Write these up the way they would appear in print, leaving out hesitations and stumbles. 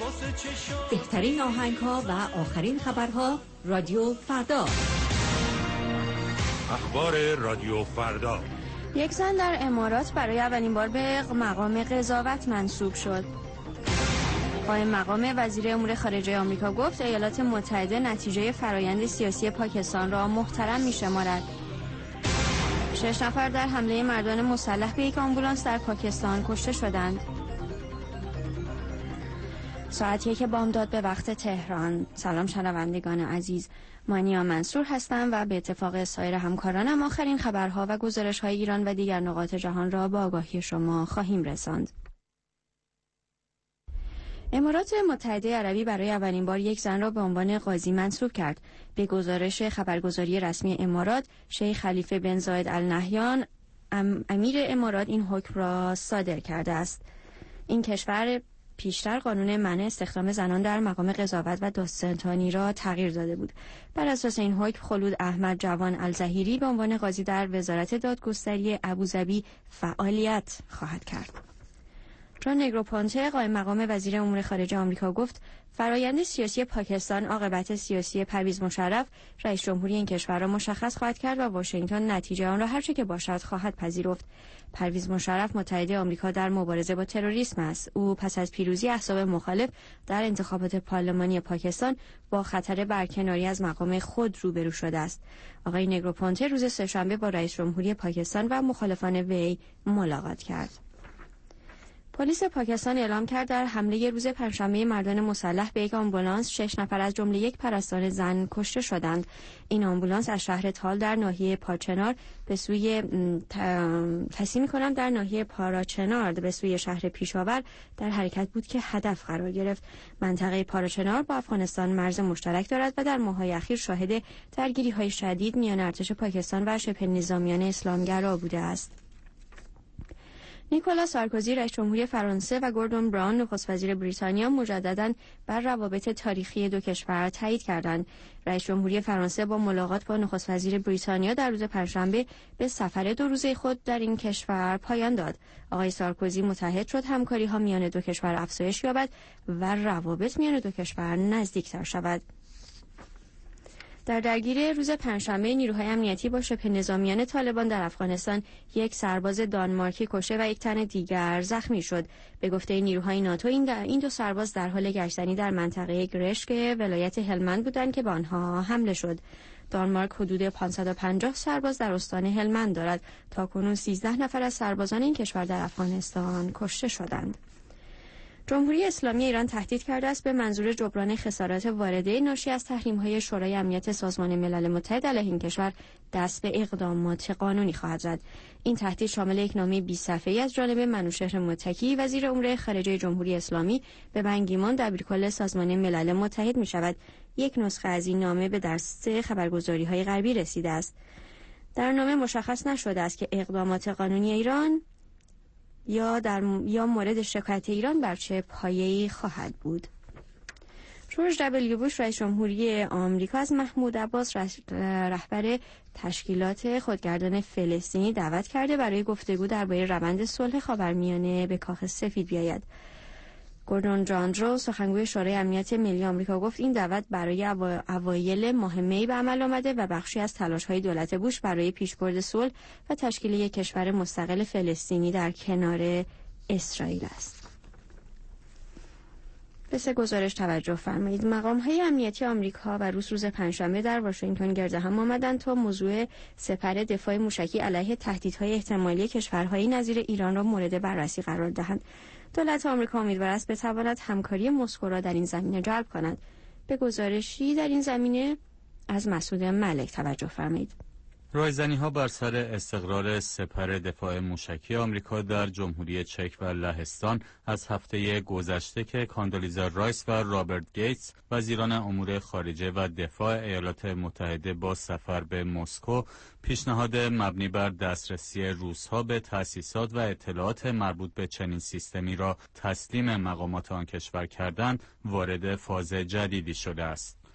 بهترین آهنگ‌ها و آخرین خبرها رادیو فردا. اخبار رادیو فردا. یک زن در امارات برای اولین بار به مقام قضاوت منصوب شد. قائم مقام وزیر امور خارجه آمریکا گفت ایالات متحده نتیجه فرایند سیاسی پاکستان را محترم می‌شمارد. 6 نفر در حمله مردان مسلح به یک آمبولانس در پاکستان کشته شدند. ساعت 1 بامداد به وقت تهران. سلام شنوندگان عزیز، مانیا منصور هستم و به اتفاق سایر همکارانم آخرین خبرها و گزارش‌های ایران و دیگر نقاط جهان را با آگاهی شما خواهیم رساند. امارات متحده عربی برای اولین بار یک زن را به عنوان قاضی منصوب کرد. به گزارش خبرگزاری رسمی امارات، شیخ خلیفه بن زاید ال نهیان امیر امارات این حکم را صادر کرده است. این کشور پیشتر قانون منع استخدام زنان در مقام قضاوت و دادستانی را تغییر داده بود. بر اساس این حکم خلود احمد جوان الظهیری به عنوان قاضی در وزارت دادگستری ابوظبی فعالیت خواهد کرد. جان نگروپونته قائم مقام وزیر امور خارجه آمریکا گفت فرایند سیاسی پاکستان عاقبت سیاسی پرویز مشرف رئیس جمهوری این کشور را مشخص خواهد کرد و واشنگتن نتیجه آن را هر چه که باشد خواهد پذیرفت. پرویز مشرف متحد آمریکا در مبارزه با تروریسم است. او پس از پیروزی احزاب مخالف در انتخابات پارلمانی پاکستان با خطر برکناری از مقام خود روبرو شده است. آقای نگروپونته روز سه‌شنبه با رئیس جمهوری پاکستان و مخالفان وی ملاقات کرد. پلیس پاکستان اعلام کرد در حمله روز پنجشنبه مردان مسلح به یک آمبولانس 6 نفر از جمله یک پرستار زن کشته شدند. این آمبولانس از شهر تال در ناحیه پاچنار به سوی در ناحیه پاراچنار به سوی شهر پیشاور در حرکت بود که هدف قرار گرفت. منطقه پاراچنار با افغانستان مرز مشترک دارد و در ماه‌های اخیر شاهد درگیری‌های شدید میان ارتش پاکستان و شبه نظامیان اسلامگرا بوده است. نیکولاس سارکوزی رئیس جمهوری فرانسه و گوردون براون نخست وزیر بریتانیا مجدداً بر روابط تاریخی دو کشور تایید کردند. رئیس جمهوری فرانسه با ملاقات با نخست وزیر بریتانیا در روز پنجشنبه به سفر 2 روزه خود در این کشور پایان داد. آقای سارکوزی متحد شد همکاری‌ها میان دو کشور افزایش یابد و روابط میان دو کشور نزدیکتر شود. در درگیری روز پنجشنبه نیروهای امنیتی با شبه نظامیان طالبان در افغانستان یک سرباز دانمارکی کشته و یک تن دیگر زخمی شد. به گفته نیروهای ناتو این 2 سرباز در حال گشتنی در منطقه گرشک ولایت هلمند بودند که به آنها حمله شد. دانمارک حدود 550 سرباز در استان هلمند دارد. تاکنون 13 نفر از سربازان این کشور در افغانستان کشته شدند. جمهوری اسلامی ایران تهدید کرده است به منظور جبران خسارات وارده ناشی از تحریم‌های شورای امنیت سازمان ملل متحد علیه این کشور دست به اقدامات قانونی خواهد زد. این تهدید شامل یک نامه 20 صفحه‌ای از جانب منوچهر متکی وزیر امور خارجه جمهوری اسلامی به بن کی مون دبیرکل سازمان ملل متحد می‌شود. یک نسخه از این نامه به دست خبرگزاری‌های غربی رسیده است. در نامه مشخص نشده است که اقدامات قانونی ایران یا مورد شکایت ایران بر چه پایه‌ای خواهد بود. جورج دبلیو بوش رئیس جمهوری آمریکا از محمود عباس رهبر تشکیلات خودگردان فلسطینی دعوت کرده برای گفتگو درباره روند صلح خاورمیانه به کاخ سفید بیاید. گوردون جاندرو سخنگوی شورای امنیت ملی آمریکا گفت این دعوت برای اوایل ماه می به عمل آمده و بخشی از تلاش‌های دولت بوش برای پیشبرد صلح و تشکیل یک کشور مستقل فلسطینی در کنار اسرائیل است. به سه گزارش توجه فرمایید. مقام‌های امنیتی آمریکا و روز پنجشنبه در واشنگتن گرد هم آمدند تا موضوع سپر دفاع موشکی علیه تهدیدهای احتمالی کشورهای نظیر ایران را مورد بررسی قرار دهند. دولت آمریکا امیدوار است بتواند همکاری مسکو را در این زمینه جلب کند. به گزارشی در این زمینه از مسعود ملک توجه فرمایید. رایزنی‌ها بر سر استقرار سپر دفاع موشکی آمریکا در جمهوری چک و لهستان از هفته گذشته که کاندولیزا رایس و رابرت گیتس وزیران امور خارجه و دفاع ایالات متحده با سفر به مسکو پیشنهاد مبنی بر دسترسی روس‌ها به تأسیسات و اطلاعات مربوط به چنین سیستمی را تسلیم مقامات آن کشور کردند وارد فاز جدیدی شده است.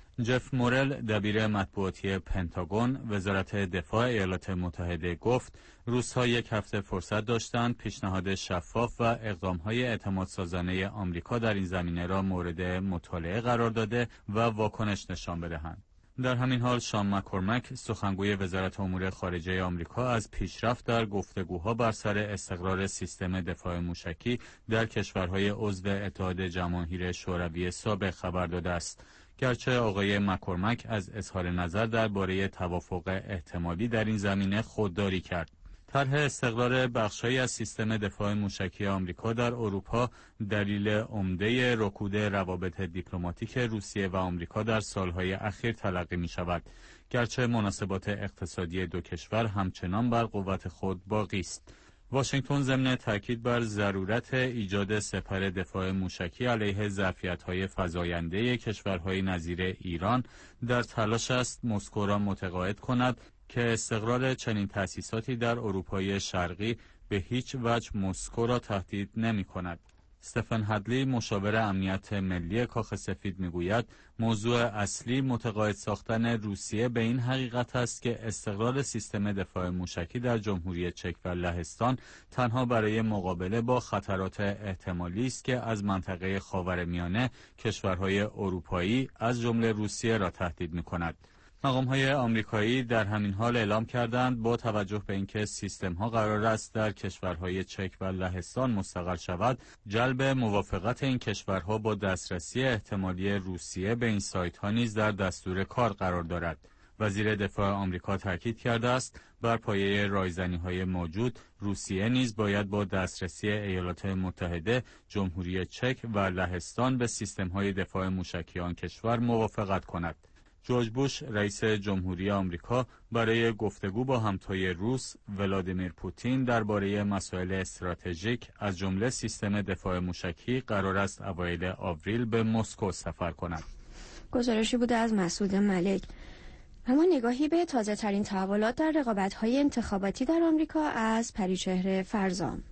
جف مورل دبیر مطبوعاتی پنتاگون وزارت دفاع ایالات متحده گفت روس‌ها یک هفته فرصت داشتند پیشنهاد شفاف و اقدام‌های اعتمادسازانه آمریکا در این زمینه را مورد مطالعه قرار داده و واکنش نشان بدهند. در همین حال شان مک‌کورمک سخنگوی وزارت امور خارجه آمریکا از پیشرفت در گفتگوها بر سر استقرار سیستم دفاع موشکی در کشورهای عضو اتحاد جماهیر شوروی سابق خبر داده است. گرچه آقای مک‌کورمک از اظهار نظر درباره توافق احتمالی در این زمینه خودداری کرد. طرح استقرار بخش‌هایی از سیستم دفاع موشکی آمریکا در اروپا دلیل عمده رکود روابط دیپلماتیک روسیه و آمریکا در سالهای اخیر تلقی می‌شود. گرچه مناسبات اقتصادی دو کشور همچنان بر قوت خود باقی است. واشنگتن ضمن تاکید بر ضرورت ایجاد سپر دفاع موشکی علیه ظرفیت‌های فزاینده کشورهای نظیر ایران در تلاش است مسکو را متقاعد کند که استقرار چنین تأسیساتی در اروپای شرقی به هیچ وجه مسکو را تهدید نمی‌کند. استفن هدلی مشاور امنیت ملی کاخ سفید میگوید موضوع اصلی متقاعد ساختن روسیه به این حقیقت است که استقرار سیستم دفاع موشکی در جمهوری چک و لهستان تنها برای مقابله با خطرات احتمالی است که از منطقه خاورمیانه کشورهای اروپایی از جمله روسیه را تهدید می‌کند. مقام‌های آمریکایی در همین حال اعلام کردند با توجه به اینکه سیستم‌ها قرار است در کشورهای چک و لهستان مستقر شود، جلب موافقت این کشورها با دسترسی احتمالی روسیه به این سایت‌ها نیز در دستور کار قرار دارد. وزیر دفاع آمریکا تاکید کرده است بر پایه رایزنی‌های موجود روسیه نیز باید با دسترسی ایالات متحده، جمهوری چک و لهستان به سیستم‌های دفاع موشکی آن کشور موافقت کند. جورج بوش رئیس جمهوری آمریکا برای گفتگو با همتای روس ولادیمیر پوتین درباره مسائل استراتژیک از جمله سیستم دفاع موشکی قرار است اوایل آوریل به مسکو سفر کند. گزارشی بوده از مسعود ملک. اما نگاهی به تازه ترین تحولات در رقابت‌های انتخاباتی در آمریکا از پریچهره فرزام.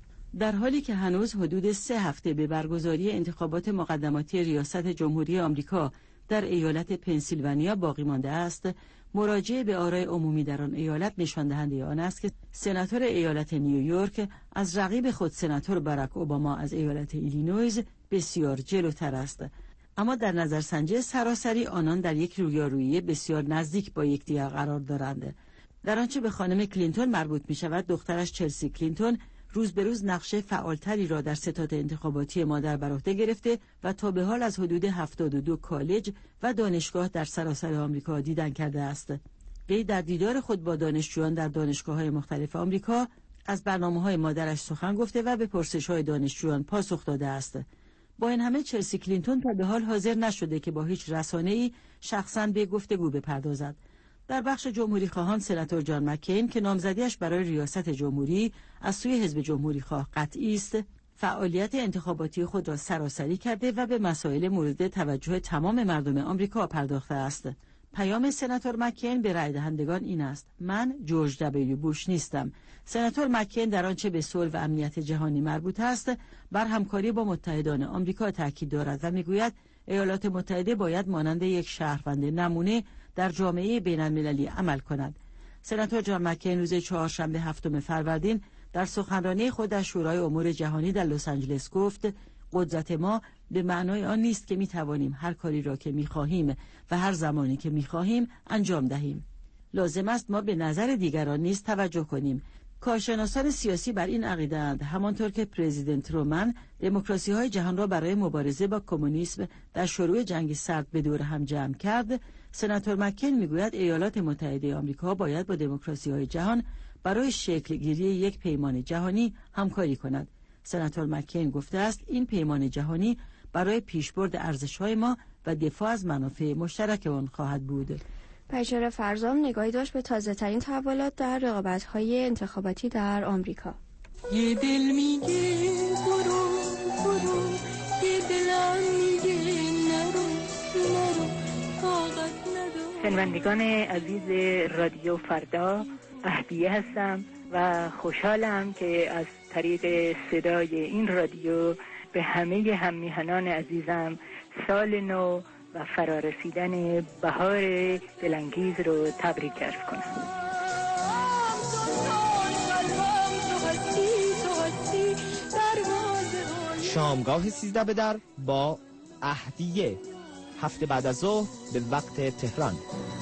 در حالی که هنوز حدود 3 هفته به برگزاری انتخابات مقدماتی ریاست جمهوری آمریکا در ایالت پنسیلوانیا باقی مانده است، مراجعه به آرای عمومی در آن ایالت نشان دهنده آن است که سناتور ایالت نیویورک از رقیب خود سناتور باراک اوباما از ایالت ایلینویز بسیار جلوتر است. اما در نظرسنجی سراسری آنان در یک رویارویی بسیار نزدیک با یکدیگر قرار دارند. در آنچه به خانم کلینتون مربوط می شود، دخترش چلسی کلینتون روز به روز نقش فعالتری را در ستاد انتخاباتی مادر بر عهده گرفته و تا به حال از حدود 72 کالج و دانشگاه در سراسر آمریکا دیدن کرده است. وی در دیدار خود با دانشجویان در دانشگاه‌های مختلف آمریکا از برنامه‌های مادرش سخن گفته و به پرسش‌های دانشجویان پاسخ داده است. با این همه چلسی کلینتون تا به حال حاضر نشده که با هیچ رسانه‌ای شخصاً به گفتگو بپردازد. در بخش جمهوری خواهان سناتور جان مکین که نامزدیش برای ریاست جمهوری از سوی حزب جمهوری خواه قطعی است، فعالیت انتخاباتی خود را سراسری کرده و به مسائل مورد توجه تمام مردم آمریکا پرداخته است. پیام سناتور مکین به رای دهندگان این است: من جورج دبلیو بوش نیستم. سناتور مکین در آنچه به صلح و امنیت جهانی مربوط است، بر همکاری با متحدان آمریکا تاکید دارد و میگوید ایالات متحده باید مانند یک شهروند نمونه در جامعه بین‌المللی عمل کند. سناتور جان مکین روز چهارشنبه 7 فروردین در سخنرانی خود در شورای امور جهانی در لس آنجلس گفت: قدرت ما به معنای آن نیست که می توانیم هر کاری را که می خواهیم و هر زمانی که می خواهیم انجام دهیم. لازم است ما به نظر دیگران نیز توجه کنیم. کارشناسان سیاسی بر این عقیده‌اند همانطور که پرزیدنت رومن دموکراسی‌های جهان را برای مبارزه با کمونیسم در شروع جنگ سرد به دور هم جمع کرد، سناتور مکین میگوید ایالات متحده آمریکا باید با دموکراسی‌های جهان برای شکل گیری یک پیمان جهانی همکاری کند. سناتور مکین گفته است این پیمان جهانی برای پیشبرد ارزش‌های ما و دفاع از منافع مشترک آن خواهد بود. پریچهره فرزام نگاهی داشت به تازه ترین تحولات در رقابت‌های انتخاباتی در آمریکا. یه دل میگه برو برو، یه دلم میگه نرو نرو، طاقت ندارم. شنوندگان عزیز رادیو فردا، اهدیه هستم و خوشحالم که از طریق صدای این رادیو به همه هممیهنان عزیزم سال نو و فرارسیدن بهار دلانگیز رو تبریک عرض کنم. شامگاه 13 به در با اهدیه، هفته بعد از ظهر به وقت تهران.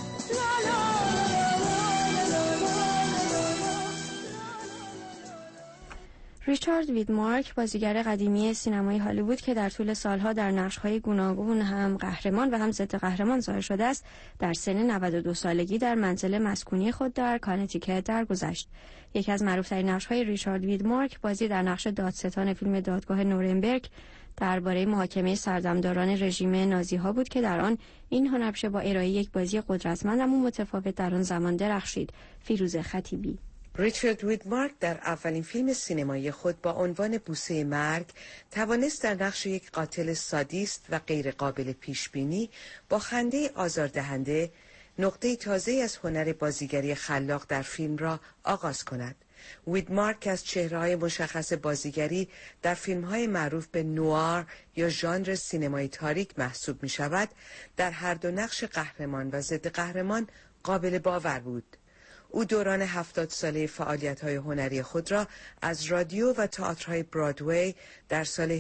ریچارد ویدمارک، بازیگر قدیمی سینمای هالیوود که در طول سالها در نقش‌های گوناگون هم قهرمان و هم ضد قهرمان ظاهر شده است، در سن 92 سالگی در منزل مسکونی خود در کانتیکت درگذشت. یکی از معروف‌ترین نقش‌های ریچارد ویدمارک بازی در نقش دادستان فیلم دادگاه نورنبرگ درباره محاکمه سردمداران رژیم نازی‌ها بود که در آن این هنرپیشه با ارائه یک بازی قدرتمند اما متفاوت در آن زمان درخشید. فیروز خطیبی. ریچارد ویدمارک در اولین فیلم سینمایی خود با عنوان بوسه مرگ توانست در نقش یک قاتل سادیست و غیر قابل پیشبینی با خنده آزاردهنده نقطه تازه از هنر بازیگری خلاق در فیلم را آغاز کند. ویدمارک از چهره‌های مشخص بازیگری در فیلم‌های معروف به نوار یا ژانر سینمای تاریک محسوب می‌شود، در هر دو نقش قهرمان و ضد قهرمان قابل باور بود. او دوران 70 ساله فعالیت‌های هنری خود را از رادیو و تئاترهای برادوی در سال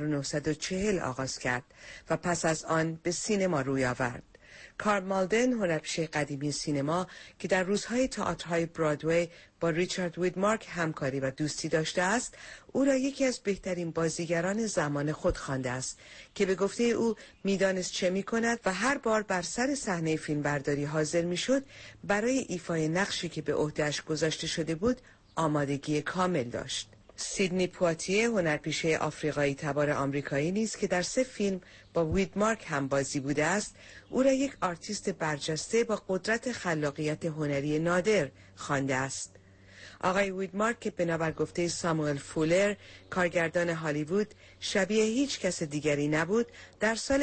1940 آغاز کرد و پس از آن به سینما روی آورد. کارل مالدن، هنرپیشه قدیمی سینما که در روزهای تئاترهای برادوی با ریچارد ویدمارک همکاری و دوستی داشته است، او را یکی از بهترین بازیگران زمان خود خوانده است که به گفته او میدانست چه می‌کند و هر بار بر سر صحنه فیلمبرداری حاضر می‌شد برای ایفای نقشی که به عهده‌اش گذاشته شده بود آمادگی کامل داشت. سیدنی پواتیه، هنرپیشه آفریقایی تبار آمریکایی نیز که در 3 فیلم با ویدمارک هم بازی بوده است، او را یک آرتیست برجسته با قدرت خلاقیت هنری نادر خوانده است. آقای ویدمارک که بنابر گفته ساموئل فولر، کارگردان هالیوود، شبیه هیچ کس دیگری نبود، در سال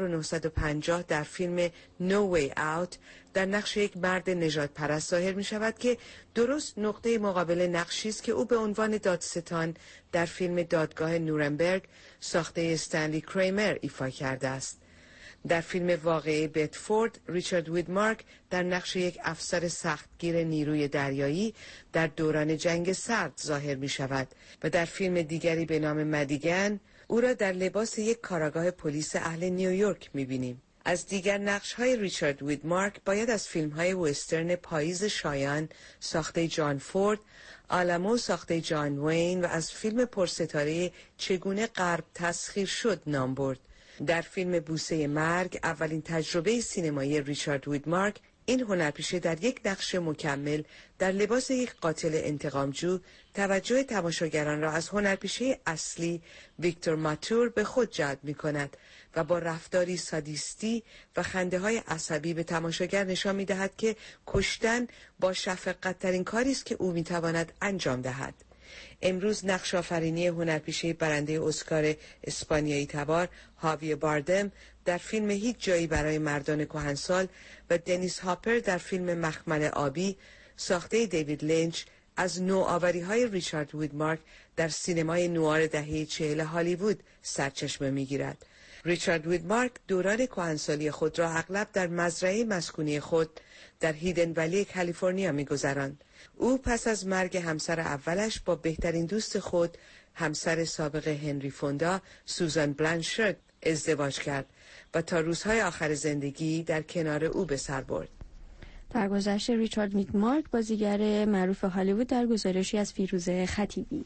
1950 در فیلم No Way Out در نقش یک مرد نژاد پرست ظاهر می شود که درست نقطه مقابل نقشی است که او به عنوان دادستان در فیلم دادگاه نورنبرگ ساخته استنلی کریمر ایفا کرده است. در فیلم واقعی بتفورد، ریچارد ویدمارک در نقش یک افسر سختگیر نیروی دریایی در دوران جنگ سرد ظاهر می شود و در فیلم دیگری به نام مدیگن او را در لباس یک کاراگاه پلیس اهل نیویورک می بینیم. از دیگر نقش‌های ریچارد ویدمارک باید از فیلم‌های وسترن پاییز شایان ساخته جان فورد، آلامو ساخته جان وین و از فیلم پرستاره چگونه غرب تسخیر شد نام برد. در فیلم بوسه مرگ، اولین تجربه سینمایی ریچارد ویدمارک، این هنرپیشه در یک نقش مکمل در لباس یک قاتل انتقامجو توجه تماشاگران را از هنرپیشه اصلی ویکتور ماتور به خود جلب می کند و با رفتاری سادیستی و خنده های عصبی به تماشاگر نشان می دهد که کشتن با شفقت ترین کاری است که او می تواند انجام دهد. امروز نقش آفرینی هنرپیشه برنده اسکار اسپانیایی تبار هاویر باردم در فیلم هیچ جایی برای مردان کهنسال و دنیس هاپر در فیلم مخمل آبی ساخته دیوید لینچ از نوآوری‌های ریچارد ویدمارک در سینمای نوار دهه 40 هالیوود سرچشمه می‌گیرد. ریچارد ویدمارک دوران کهنسالی خود را اغلب در مزرعه مسکونی خود در هیدن ولی کالیفرنیا می‌گذراند. او پس از مرگ همسر اولش با بهترین دوست خود، همسر سابق هنری فوندا، سوزان بلانشارد، ازدواج کرد و تا روزهای آخر زندگی در کنار او به سر برد. در گذشته ریچارد ویدمارک بازیگر معروف هالیوود در گزارشی از فیروز خطیبی.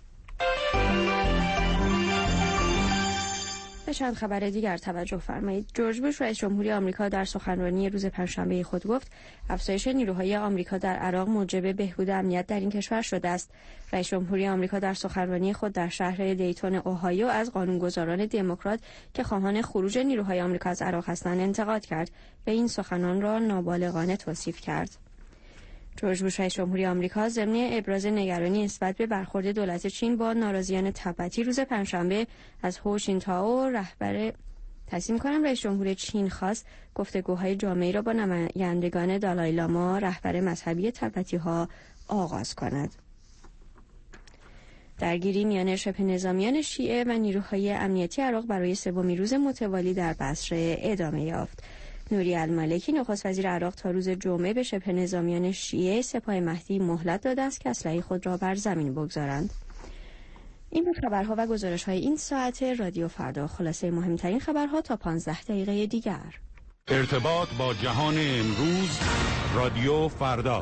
به چند خبر دیگر توجه فرمایید. جورج بوش رئیس جمهوری آمریکا در سخنرانی روز پنجشنبه خود گفت افزایش نیروهای آمریکا در عراق موجب بهبود امنیت در این کشور شده است. رئیس جمهوری آمریکا در سخنرانی خود در شهر دیتون اوهایو از قانونگذاران دموکرات که خواهان خروج نیروهای آمریکا از عراق هستند انتقاد کرد و این سخنان را نابالغانه توصیف کرد. جورج بوش رئیس جمهوری آمریکا ضمن ابراز نگرانی نسبت به برخورد دولت چین با ناراضیان تبتی روز پنجشنبه از هو جینتائو رئیس جمهور چین خواست گفتگوهای جامعی را با نمایندگان دالای لاما رهبر مذهبی تبتی‌ها آغاز کند. درگیری میان شبه نظامیان شیعه و نیروهای امنیتی عراق برای سومین روز متوالی در بصره ادامه یافت. نوری المالکی نخست وزیر عراق تا روز جمعه به شبه نظامیان شیعه سپاه مهدی مهلت داده است که اسلحه خود را بر زمین بگذارند. این بود خبرها و گزارش‌های این ساعت رادیو فردا. خلاصه مهمترین خبرها تا 15 دقیقه دیگر. ارتباط با جهان امروز، رادیو فردا.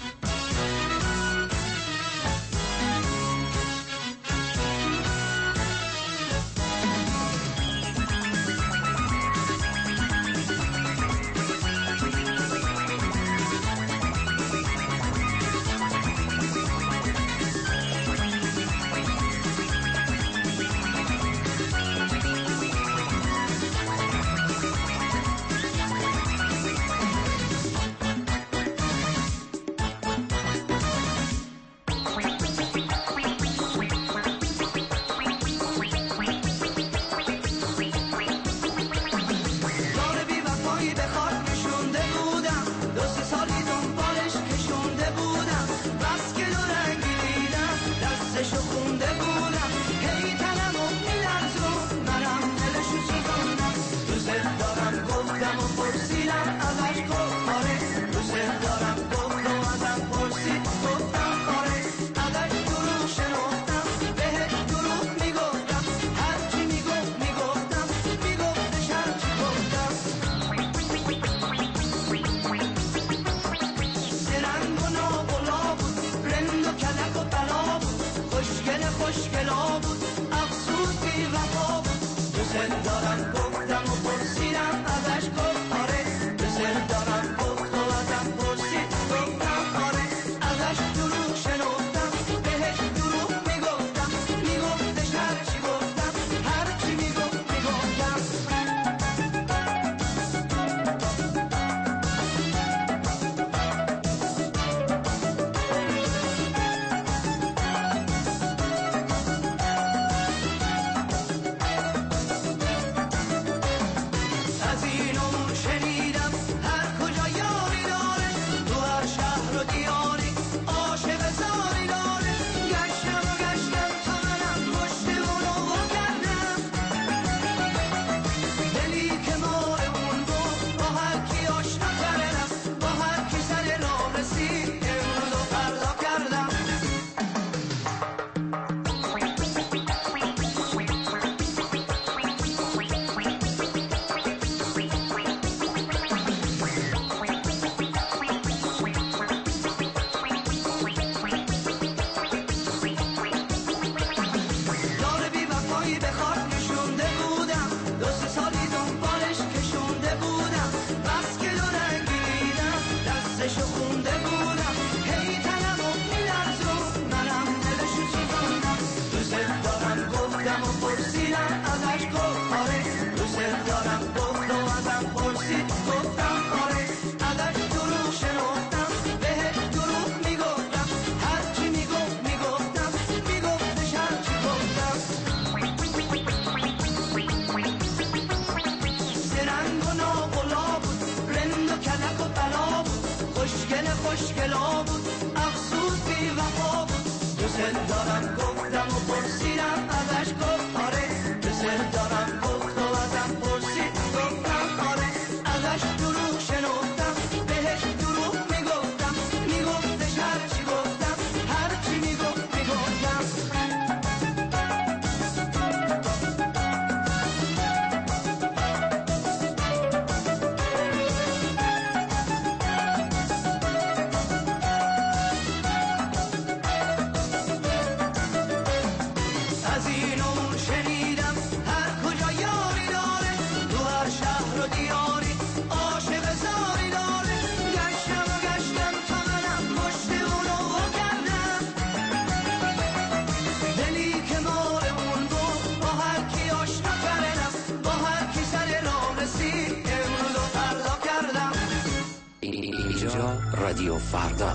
رادیو فردا.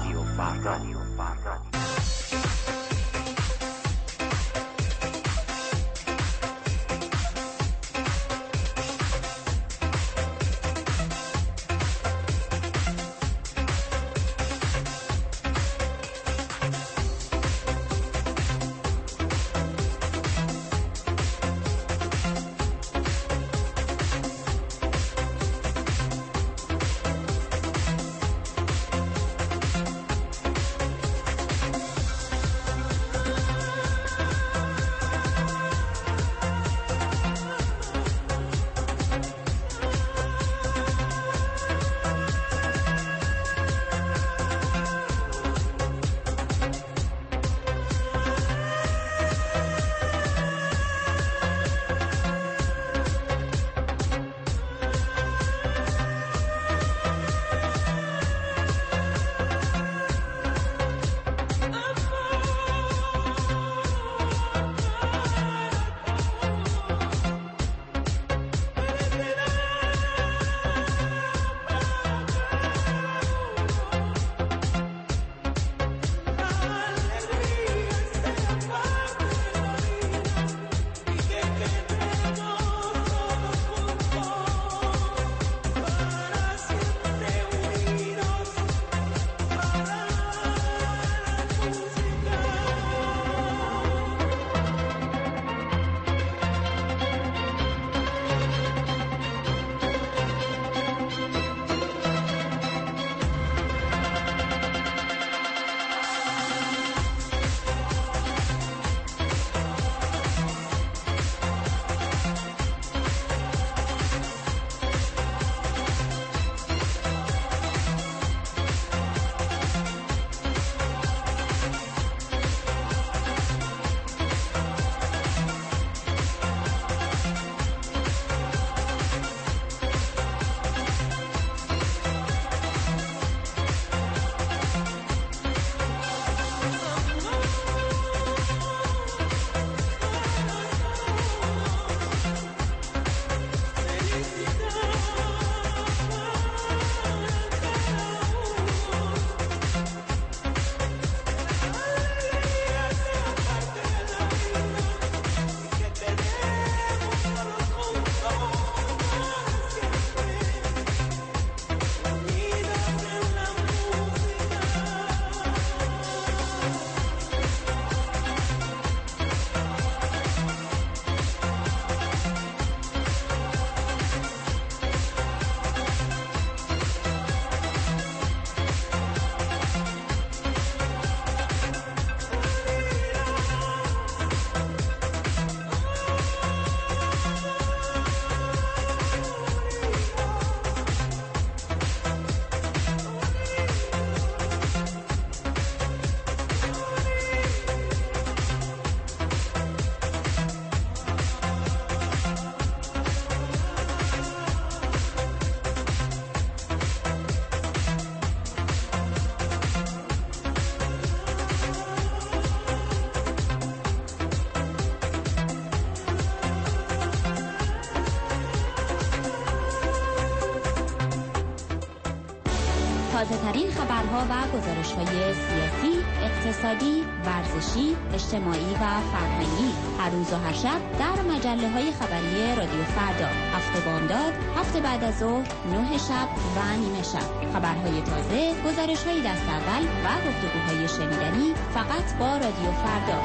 تازه ترین خبرها و گزارش‌های سیاسی، اقتصادی، ورزشی، اجتماعی و فرهنگی هر روز و هر شب در مجله‌های خبری رادیو فردا. هفته بامداد، هفته بعد از ظهر، 9 شب و نیمه شب. خبرهای تازه، گزارش‌های دست اول و گفتگوهای شنیدنی فقط با رادیو فردا.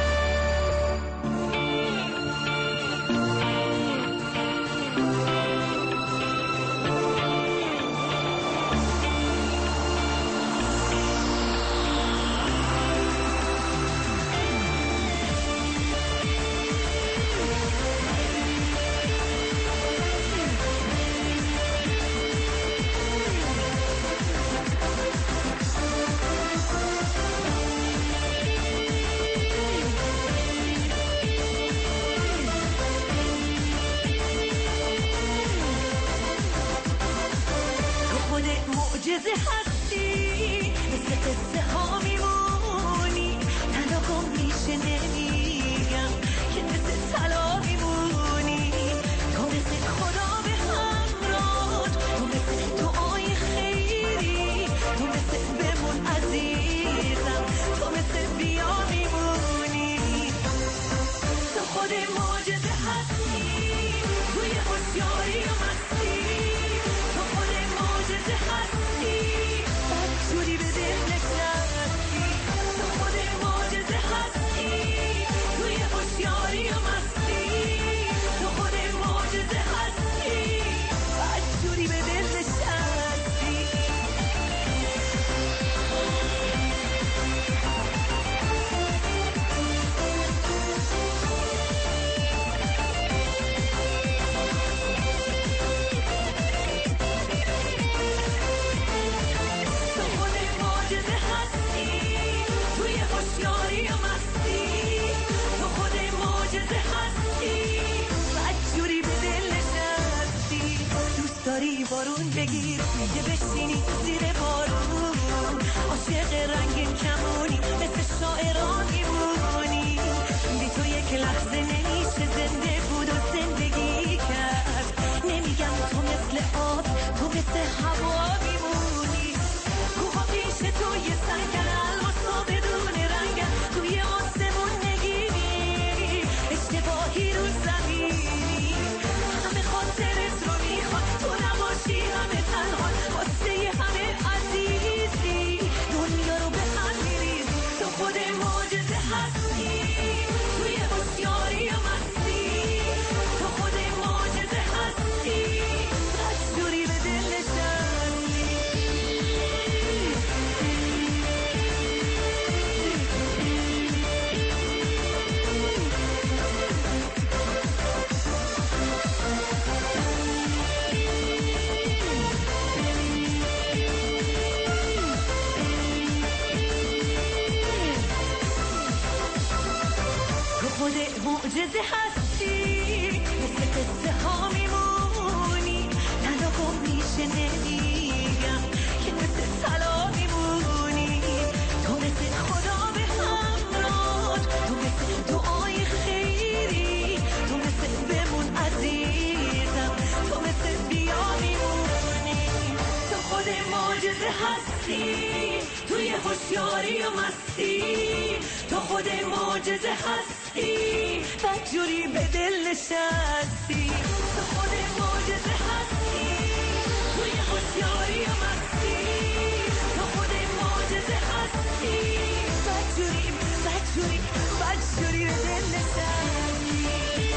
معجزه هستی، مثل قصه ها میمونی، نناگم میشه نمیگم که مثل طلا میمونی، تو مثل خدا به همراه، تو مثل دعای خیری، تو مثل بمون عزیزم، تو مثل بیا میمونی، تو خود معجزه هستی، توی هوشیاری و مستی، تو خود معجزه هستی، بدجوری به دل نشستی، تو خود معجزه هستی، توی هوشیاری و مستی، تو خود معجزه هستی، بدجوری به دل نشستی.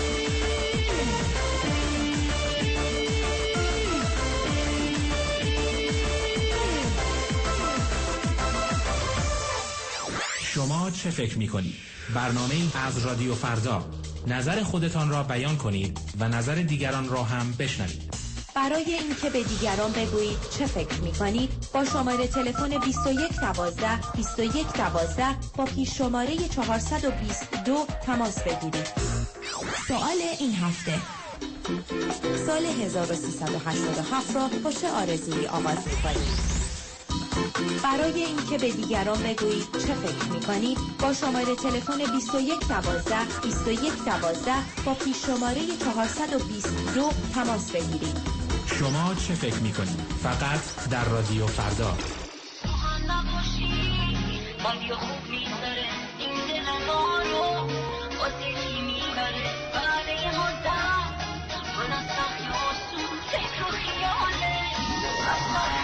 شما چه فکر می‌کنید؟ برنامه‌ای از رادیو فردا. نظر خودتان را بیان کنید و نظر دیگران را هم بشنوید. برای اینکه به دیگران بگویید چه فکر می‌کنید با شماره تلفن 2112 2112 با پیش شماره 422 تماس بگیرید. سوال این هفته: سال 1387 را با چه آرزویی آغاز می‌کنید؟ برای اینکه به دیگران بگویید چه فکر می‌کنید با شماره تلفن 2112 2112 با پیش شماره 422 تماس بگیرید. شما چه فکر میکنید؟ فقط در رادیو فردا. مادی خوب میذاره این دل ما رو واسه کی میبره بعد یه مدت من از سخی آسون فکر و خیاله